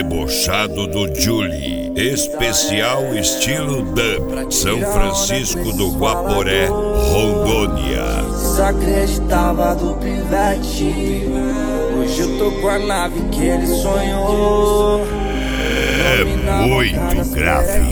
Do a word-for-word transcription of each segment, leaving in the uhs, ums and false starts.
Debochado do Julie, especial estilo dub, São Francisco do Guaporé, Rondônia. Desacreditava do pivete, hoje eu tô com a nave que ele sonhou. É muito grave.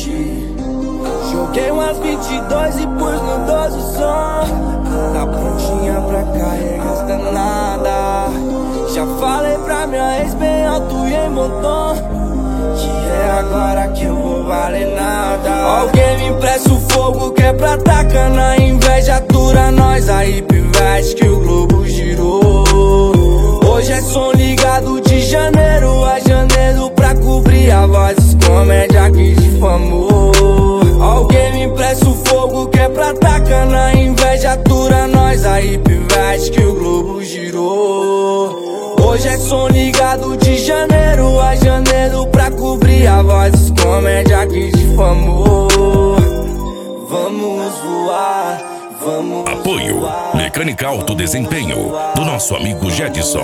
Joguei umas vinte e dois e pus no doze o som. Tá prontinha pra carregar as danadas. Já falei pra minha ex bem alto e em bom tom, que é agora que eu vou valer nada. Alguém me empresta o fogo que é pra tacar na inveja. Atura nós aí, pivete, que o globo girou. Hoje é som ligado de janeiro a janeiro pra cobrir a voz dos comédia que difamou. Alguém me empresta o fogo que é pra tacar na inveja. Atura nós aí, pivete, que o globo girou. Hoje é som ligado de janeiro a janeiro pra cobrir a voz dos comédia que difamou. Vamos voar, vamos Apoio voar, Mecânica Alto Desempenho, do nosso amigo Jedson.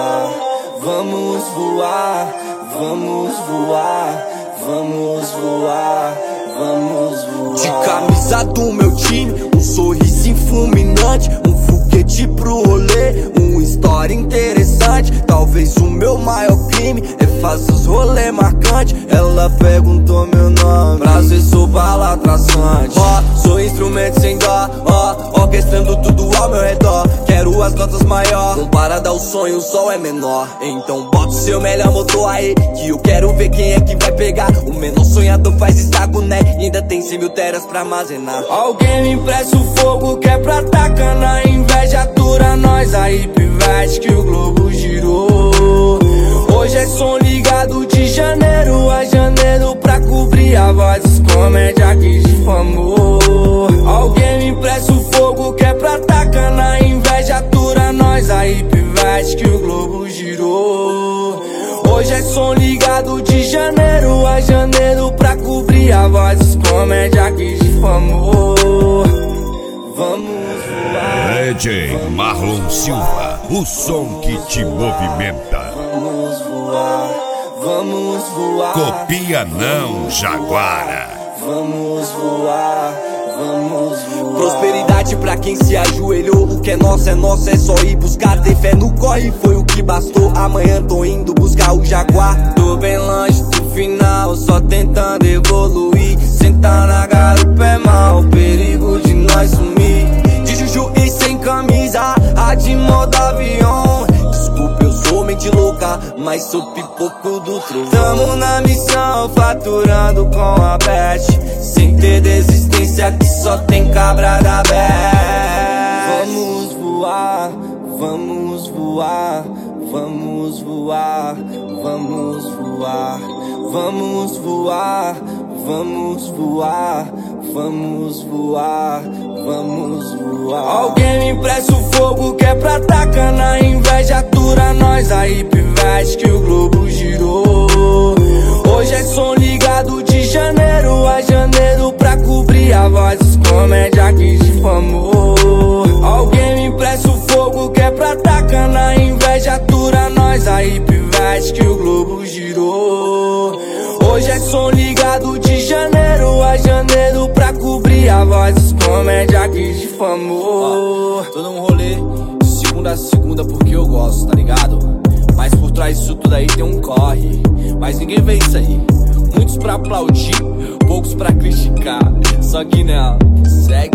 Vamos voar, vamos voar, vamos voar, vamos voar. De camisa do meu time, um sorriso fulminante, um foguete pro rolê, uma história interessante. Talvez o meu maior crime é fazer os rolê marcantes. Ela perguntou meu nome, prazer, sou bala traçante. Ó, oh, sou instrumento sem dó, ó, oh, orquestrando tudo ao meu redor. Quero as notas maior, comparada ao sonho o sol é menor. Então bota o seu melhor motor aí, que eu quero ver quem é que vai pegar. O menor sonhador faz estrago, né? E ainda tem cem mil teras pra armazenar. Alguém me empresta o fogo que é pra tacar na inveja. Atura nós aí, pivete, que o globo girou. Hoje é som ligado de janeiro a janeiro pra cobrir a voz dos comédia que difamou. Alguém me empresta o fogo que é pra tacar na inveja. Atura nós aí, pivete, que o globo girou. Hoje é som ligado de janeiro a janeiro pra cobrir a voz dos comédia que difamou. Vamos voar, D J Marlon Silva, o som que te movimenta. vamos voar, vamos voar. Copia não, Jaguara. Vamos voar, vamos voar. Prosperidade pra quem se ajoelhou. O que é nosso é nosso, é só ir buscar. Ter fé no corre foi o que bastou. Amanhã tô indo buscar o Jaguar. Tô bem longe do final, só tentando evoluir. Sentar na garupa é mal, perigo de nós sumir. De juju e sem camisa, a de modo avião. Desculpa, eu sou mente louca, mas sou pipoco do trovão. Tamo na missão, faturando com a Beth, sem ter desistência que só tem cabra da Beth. Vamos voar, vamos voar, vamos voar, vamos voar, vamos voar, vamos voar, vamos voar, vamos voar. Alguém me empresta o fogo que é pra tacar na inveja. Atura nós aí, pivete, que o globo girou. Hoje é som ligado de janeiro a janeiro pra cobrir a voz dos comédia que difamou. Alguém me empresta o fogo que é pra tacar na inveja. Atura nós aí, pivete, que o globo girou. Hoje é som ligado de janeiro a janeiro pra cobrir a voz dos comédia que difamou. Tô num rolê de segunda a segunda porque eu gosto, tá ligado? Mas por trás disso tudo aí tem um corre, mas ninguém vê isso aí. Muitos pra aplaudir, poucos pra criticar. Só que não, segue.